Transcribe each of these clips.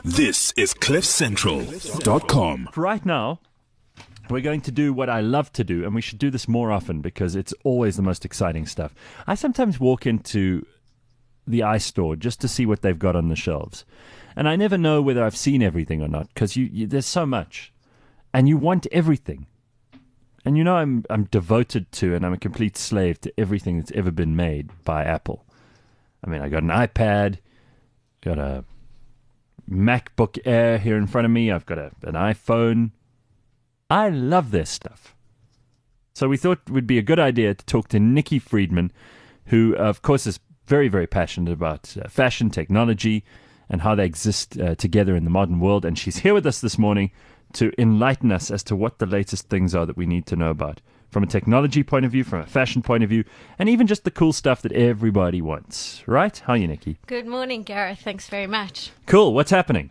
This is CliffCentral.com. Right now, we're going to do what I love to do, and we should do this more often because it's always the most exciting stuff. I sometimes walk into the iStore just to see what they've got on the shelves. And I never know whether I've seen everything or not because there's so much. And you want everything. And you know I'm devoted to and I'm a complete slave to everything that's ever been made by Apple. I mean, I got an iPad, got a MacBook Air here in front of me. I've got an iPhone. I love this stuff. So we thought it would be a good idea to talk to Nikki Friedman, who, of course, is very, very passionate about fashion, technology, and how they exist together in the modern world. And she's here with us this morning to enlighten us as to what the latest things are that we need to know about from a technology point of view, from a fashion point of view, and even just the cool stuff that everybody wants. Right? How are you, Nikki? Good morning, Gareth. Thanks very much. Cool. What's happening?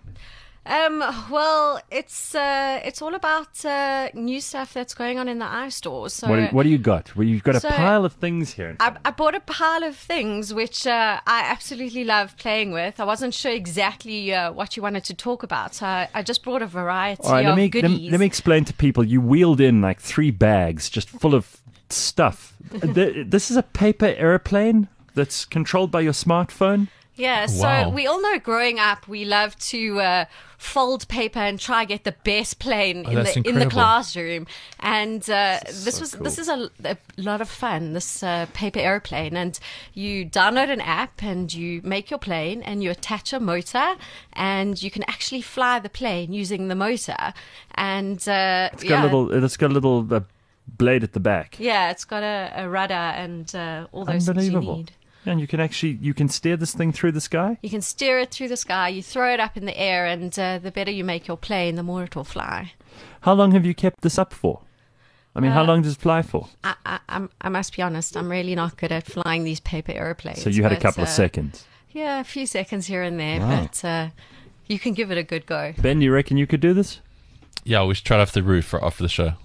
Well, it's all about new stuff that's going on in the iStore. So What do you got? Well, you've got a pile of things here. I bought a pile of things which I absolutely love playing with. I wasn't sure exactly what you wanted to talk about, so I just brought a variety of goodies. Let me explain to people. You wheeled in like 3 bags just full of stuff. This is a paper airplane that's controlled by your smartphone? Yeah, so Wow. we all know growing up we love to fold paper and try get the best plane in that's the incredible. classroom. And this is a lot of fun, this paper airplane. And you download an app and you make your plane and you attach a motor and you can actually fly the plane using the motor. And It's got a little blade at the back. yeah, it's got a rudder and all those things you Unbelievable. need. And you can steer this thing through the sky? You can steer it through the sky, you throw it up in the air, and the better you make your plane, the more it will fly. How long have you kept this up for? I mean, how long does it fly for? I must be honest, I'm really not good at flying these paper airplanes. So you had a but, couple of seconds. Yeah, a few seconds here and there, Wow. but you can give it a good go. Ben, do you reckon you could do this? Yeah, we should try it off the roof after the show.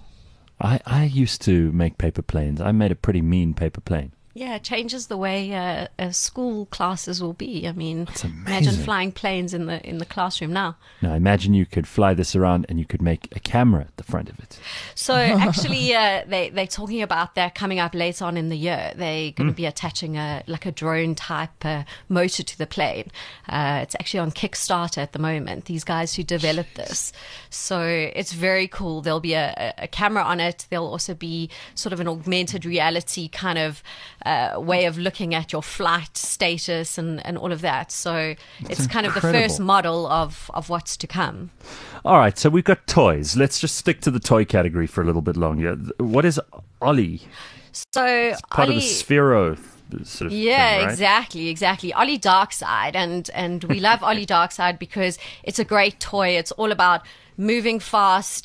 I used to make paper planes. I made a pretty mean paper plane. Yeah, it changes the way school classes will be. I mean, That's amazing. imagine flying planes in the classroom now. Now, imagine you could fly this around and you could make a camera at the front of it. So actually, they're talking about that coming up later on in the year. They're going to be attaching a drone type motor to the plane. It's actually on Kickstarter at the moment. These guys who developed this, so it's very cool. There'll be a camera on it. There'll also be sort of an augmented reality kind of way of looking at your flight status and all of that. So it's kind of the incredible. first model of what's to come. All right, so we've got toys. Let's just stick to the toy category for a little bit longer. What is Ollie? So Part of the Ollie- Sphero sort of Yeah, thing, right? exactly. Ollie Darkside, and we love Ollie Darkside because it's a great toy. It's all about moving fast.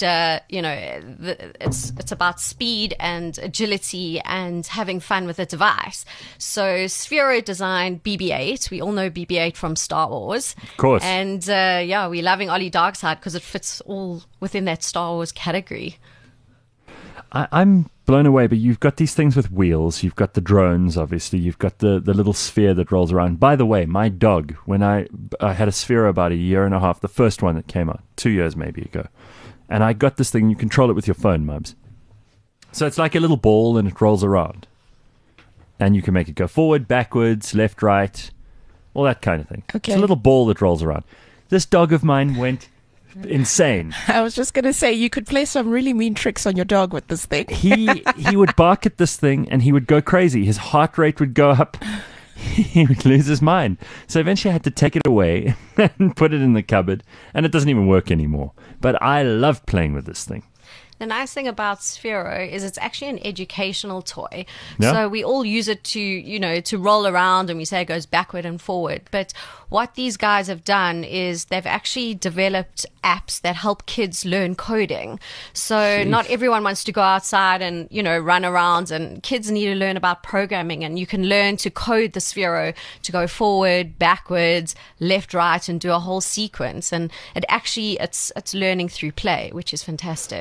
It's about speed and agility and having fun with the device. So Sphero designed BB-8. We all know BB-8 from Star Wars, Of course. And we're loving Ollie Darkside because it fits all within that Star Wars category. I'm blown away, but you've got these things with wheels. You've got the drones, obviously. You've got the little sphere that rolls around. By the way, my dog, when I had a Sphero about a year and a half, the first one that came out, 2 years maybe ago, and I got this thing, you control it with your phone, Mubs. So it's like a little ball and it rolls around. And you can make it go forward, backwards, left, right, all that kind of thing. Okay. It's a little ball that rolls around. This dog of mine went insane. I was just going to say, you could play some really mean tricks on your dog with this thing. He would bark at this thing and he would go crazy. His heart rate would go up. He would lose his mind. So eventually I had to take it away and put it in the cupboard. And it doesn't even work anymore. But I love playing with this thing. The nice thing about Sphero is it's actually an educational toy. Yeah. So we all use it to roll around, and we say it goes backward and forward. But what these guys have done is they've actually developed apps that help kids learn coding. So not everyone wants to go outside and, run around, and kids need to learn about programming, and you can learn to code the Sphero to go forward, backwards, left, right, and do a whole sequence. And it's learning through play, which is fantastic. Yeah, they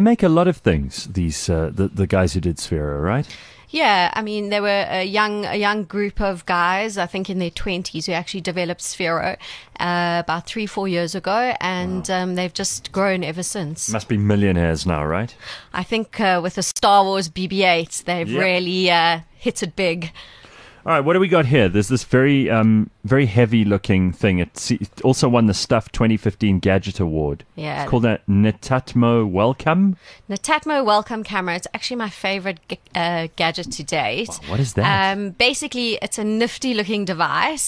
make a lot of things. These the guys who did Sphero, right? Yeah, I mean, there were a young group of guys, I think in their 20s, who actually developed Sphero about 3-4 years ago, and they've just grown ever since. Must be millionaires now, right? I think with the Star Wars BB-8, they've Yep. really hit it big. All right, what do we got here? There's this very very heavy-looking thing. It also won the Stuff 2015 Gadget Award. Yeah. It's called a Netatmo Welcome. Netatmo Welcome Camera. It's actually my favorite gadget to date. Wow, what is that? Basically, it's a nifty-looking device.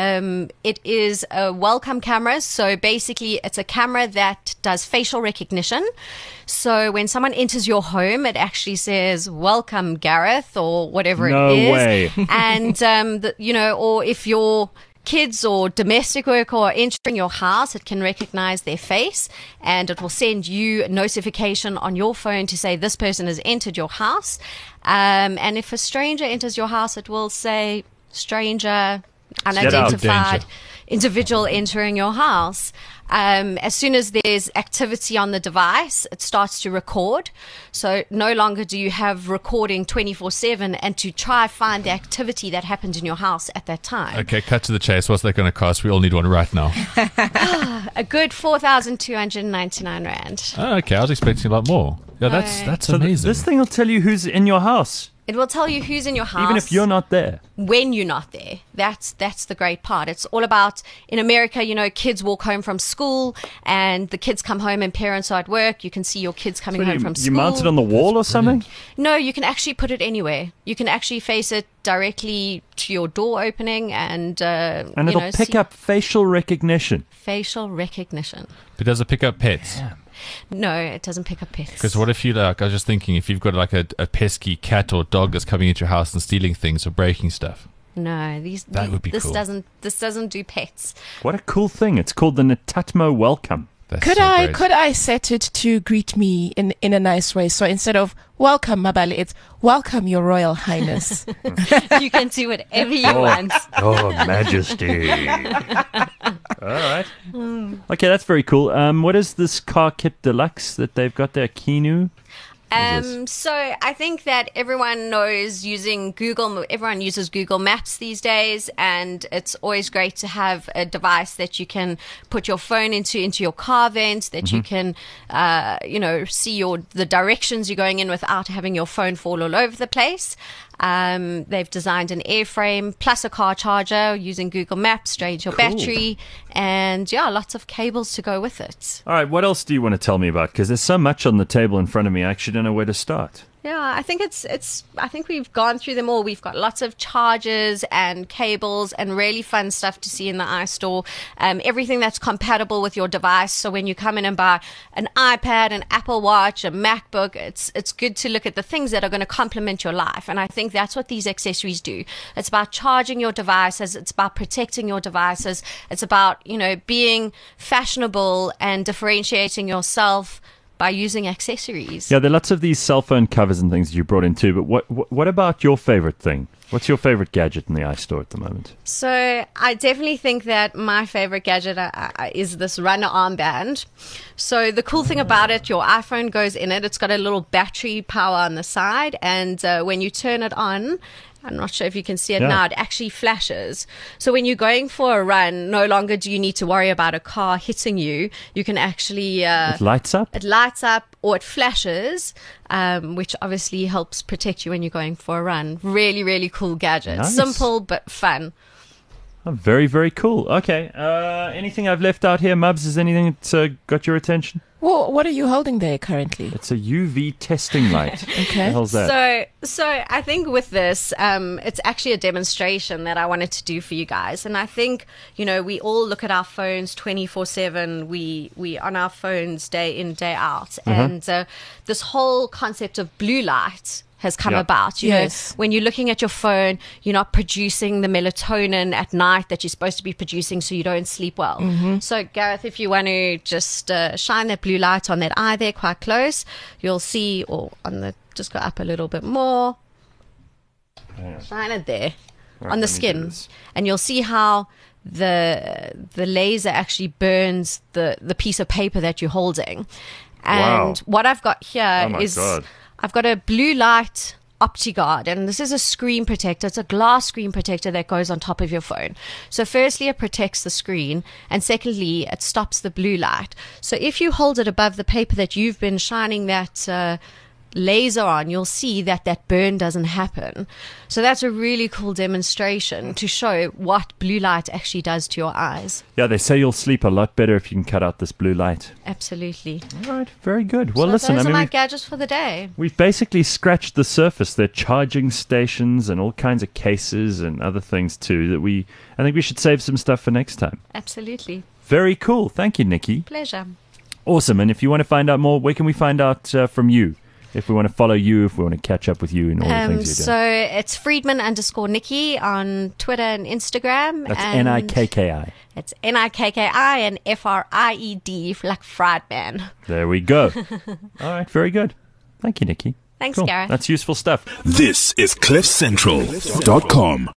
It is a welcome camera. So basically, it's a camera that does facial recognition. So when someone enters your home, it actually says, "Welcome, Gareth," or whatever No it is. way. And, or if your kids or domestic worker are entering your house, it can recognize their face, and it will send you a notification on your phone to say this person has entered your house. And if a stranger enters your house, it will say stranger, unidentified Danger. individual entering your house. As soon as there's activity on the device, it starts to record. So no longer do you have recording 24/7 and to try find the activity that happened in your house at that time. Okay, cut to the chase. What's that going to cost? We all need one right now. A good 4,299 Rand. Oh, okay, I was expecting a lot more. Yeah, that's amazing. This thing will tell you who's in your house, It will tell you who's in your house. even if you're not there. When you're not there. That's the great part. It's all about, in America, kids walk home from school and the kids come home and parents are at work. You can see your kids coming home from school. You mount it on the wall or something? No, you can actually put it anywhere. You can actually face it directly to your door opening and it'll pick see up facial recognition. facial recognition. But does it pick up pets? No, it doesn't pick up pets. Because what if I was just thinking, if you've got like a pesky cat or dog that's coming into your house and stealing things or breaking stuff. No, That would be this cool. doesn't do pets. What a cool thing. It's called the Netatmo Welcome. That's Could so I great. could I set it to greet me in a nice way? So instead of welcome, Mabali, it's welcome, Your Royal Highness. You can do whatever you want. Oh, Majesty. All right. Okay, that's very cool. What is this car kit deluxe that they've got there? Kinu? So I think that everyone knows everyone uses Google Maps these days, and it's always great to have a device that you can put your phone into your car vent, that you can, see the directions you're going in without having your phone fall all over the place. They've designed an airframe plus a car charger using Google Maps, drains your battery, and lots of cables to go with it. All right, what else do you want to tell me about? Because there's so much on the table in front of me, I actually don't know where to start. Yeah, I think I think we've gone through them all. We've got lots of chargers and cables and really fun stuff to see in the iStore. Everything that's compatible with your device. So when you come in and buy an iPad, an Apple Watch, a MacBook, it's good to look at the things that are going to complement your life. And I think that's what these accessories do. It's about charging your devices. It's about protecting your devices. It's about, being fashionable and differentiating yourself by using accessories. Yeah, there are lots of these cell phone covers and things that you brought in too, but what about your favorite thing? What's your favorite gadget in the iStore at the moment? So I definitely think that my favorite gadget is this runner armband. So the cool thing about it, your iPhone goes in it. It's got a little battery power on the side, and when you turn it on, I'm not sure if you can see it now, it actually flashes. So when you're going for a run, no longer do you need to worry about a car hitting you. You can actually... It lights up? It lights up or it flashes, which obviously helps protect you when you're going for a run. Really, really cool gadget. Nice. Simple but fun. Oh, very, very cool. Okay, anything I've left out here, Mubs? Is anything that's got your attention? Well, what are you holding there currently? It's a UV testing light. Okay. What the hell's that? So I think with this, it's actually a demonstration that I wanted to do for you guys. And I think, we all look at our phones 24/7. We on our phones day in, day out. And this whole concept of blue light has come about. You know, when you're looking at your phone, you're not producing the melatonin at night that you're supposed to be producing, so you don't sleep well. So Gareth, if you want to just shine that blue light on that eye there quite close, you'll see, or just go up a little bit more. Shine it there on the skin, and you'll see how the laser actually burns the piece of paper that you're holding. And Wow. what I've got here Oh my is God. I've got a blue light OptiGuard, and this is a screen protector. It's a glass screen protector that goes on top of your phone. So firstly, it protects the screen, and secondly, it stops the blue light. So if you hold it above the paper that you've been shining that laser on, you'll see that burn doesn't happen. So that's a really cool demonstration to show what blue light actually does to your eyes. Yeah, they say you'll sleep a lot better if you can cut out this blue light. Absolutely. All right, very good. Well, So listen, those I are mean, my gadgets for the day. we've basically scratched the surface. There are charging stations and all kinds of cases and other things too that I think we should save some stuff for next time. Absolutely. Very cool. Thank you, Nikki. Pleasure. Awesome. And if you want to find out more, where can we find out from you? If we want to follow you, if we want to catch up with you and all the things you're So doing. it's Friedman_Nikki on Twitter and Instagram. That's and Nikki. It's Nikki and Fried like fried man. There we go. All right, very good. Thank you, Nikki. Thanks, Cool. Gareth. That's useful stuff. This is CliffCentral.com.